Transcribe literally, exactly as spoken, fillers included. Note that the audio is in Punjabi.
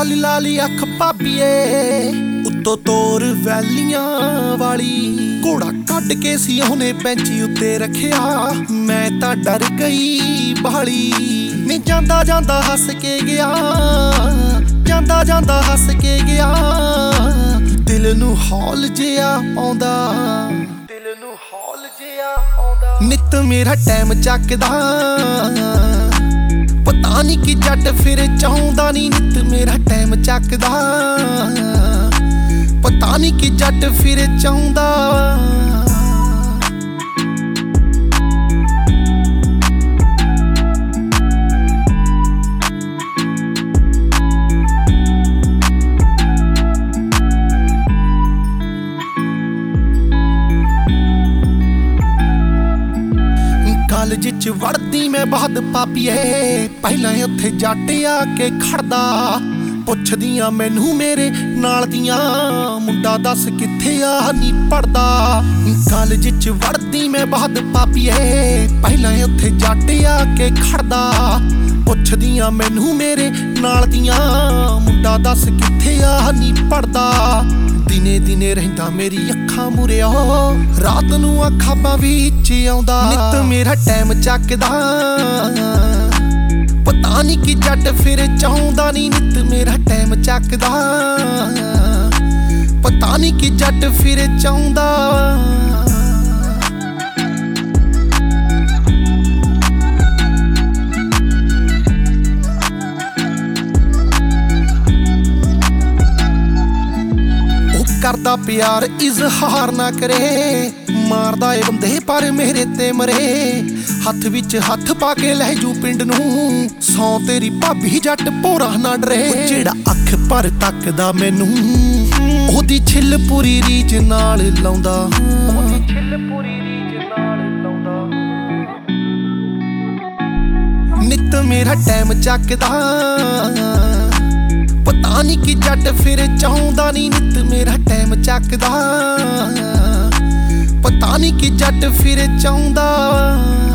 ਲਾਲੀ ਲਾਲੀ ਅੱਖ ਭਾਬੀਏ ਉੱਤੋਂ ਤੋਰ ਵੈਲੀਆਂ ਵਾਲੀ ਘੋੜਾ ਕੱਢ ਕੇ ਸੀ ਉਹਨੇ ਬੈਂਚੀ ਉੱਤੇ ਰੱਖਿਆ। ਮੈਂ ਤਾਂ ਡਰ ਗਈ ਬਾਲੀ ਨੀ ਜਾਂਦਾ ਜਾਂਦਾ ਹੱਸ ਕੇ ਗਿਆ, ਜਾਂਦਾ ਜਾਂਦਾ ਹੱਸ ਕੇ ਗਿਆ। ਦਿਲ ਨੂੰ ਹੌਲ ਜਿਹਾ ਆਉਂਦਾ, ਦਿਲ ਨੂੰ ਹੌਲ ਜਿਹਾ ਆਉਂਦਾ। ਨਿੱਤ ਮੇਰਾ ਟਾਈਮ ਚੱਕਦਾ ਪਤਾ ਨੀ ਕਿ ਜੱਟ ਫਿਰ ਚਾਹੁੰਦਾ ਨੀ। ਨਿੱਤ ਮੇਰਾ ਟਾਈਮ ਚੱਕਦਾ ਪਤਾ ਨੀ ਕਿ ਜੱਟ ਫਿਰ ਚਾਹੁੰਦਾ। ਕਾਲਜ ਚ ਵੜਦੀ ਮੈਂ ਬਾਦ ਪਾਪੀਏ, ਪਹਿਲਾਂ ਉੱਥੇ ਜੱਟ ਆ ਕੇ ਖੜਦਾ। ਪੁੱਛਦੀਆਂ ਮੈਨੂੰ ਮੇਰੇ ਨਾਲ ਦੀਆਂ ਮੁੰਡਾ ਦੱਸ ਕਿੱਥੇ ਆ ਨੀ ਪੜਦਾ। ਕਾਲਜ ਚ ਵੜਦੀ ਮੈਂ ਬਾਦ ਪਾਪੀਏ, ਪਹਿਲਾਂ ਉੱਥੇ ਜੱਟ ਆ ਕੇ ਖੜਦਾ। ਪੁੱਛਦੀਆਂ ਮੈਨੂੰ ਮੇਰੇ ਨਾਲ ਦੀਆਂ ਮੁੰਡਾ ਦੱਸ ਕਿੱਥੇ ਆ ਨੀ ਪੜਦਾ। ਦਿਨੇ ਦਿਨੇ ਰਹਿੰਦਾ ਮੇਰੀ ਅੱਖਾਂ ਮੁਰਿਆ, ਰਾਤ ਨੂੰ ਅੱਖਾਂ ਵਿੱਚ ਆਉਂਦਾ। ਨਿੱਤ ਮੇਰਾ ਟਾਈਮ ਚੱਕਦਾ ਪਤਾ ਨੀ ਕਿ ਜੱਟ ਫਿਰ ਚਾਹੁੰਦਾ ਨੀ। ਨਿੱਤ ਮੇਰਾ ਟਾਈਮ ਚੱਕਦਾ ਪਤਾ ਨੀ ਕਿ ਜੱਟ ਫਿਰ ਚਾਹੁੰਦਾ। ਕਰਦਾ ਪਿਆਰ ਇਜ਼ਹਾਰ ਨਾ ਕਰੇ, ਮਾਰਦਾ ਏ ਬੰਦੇ ਪਰ ਮੇਰੇ ਤੇ ਮਰੇ। ਹੱਥ ਵਿੱਚ ਹੱਥ ਪਾ ਕੇ ਲੈ ਜੂ ਪਿੰਡ ਨੂੰ, ਸੌ ਤੇਰੀ ਭਾਬੀ ਜੱਟ ਭੋਰਾ ਨਾ ਡਰੇ। ਜਿਹੜਾ ਅੱਖ ਭਰ ਤੱਕਦਾ ਮੈਨੂੰ ਉਹਦੀ ਛਿੱਲ ਪੂਰੀ ਰੀਝ ਨਾਲ ਲਾਉਂਦਾ, ਉਹਦੀ ਛਿੱਲ ਪੂਰੀ ਰੀਝ ਨਾਲ ਲਾਉਂਦਾ। ਨਿੱਤ ਮੇਰਾ ਟਾਈਮ ਚੱਕਦਾ ਪਤਾ ਨੀ ਕਿ ਜੱਟ ਫਿਰ ਚਾਹੁੰਦਾ ਨੀ। ਨਿੱਤ ਮੇਰਾ ਟਾਈਮ ਚੱਕਦਾ ਪਤਾ ਨੀ ਕਿ ਜੱਟ ਫਿਰ ਚਾਹੁੰਦਾ।